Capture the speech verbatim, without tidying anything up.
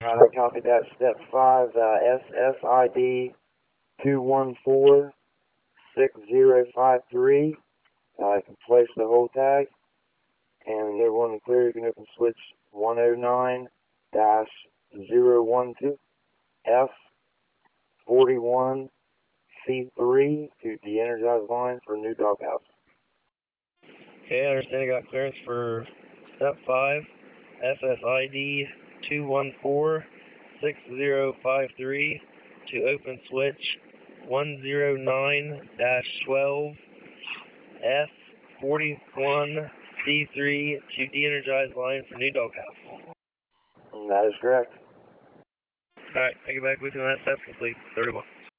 I copied that. Step five, uh, S S I D two one four six zero five three. Uh, you can place the whole tag, and everyone clear. You can open switch one oh nine dash zero one two F forty-one C three to de-energize line for new doghouse. Okay, I understand I got clearance for step five, S S I D two one four six zero five three to open switch one oh nine dash twelve F forty-one C three to de-energize line for new doghouse. And that is correct. Alright, I get back with you on that. Step complete. thirty-one.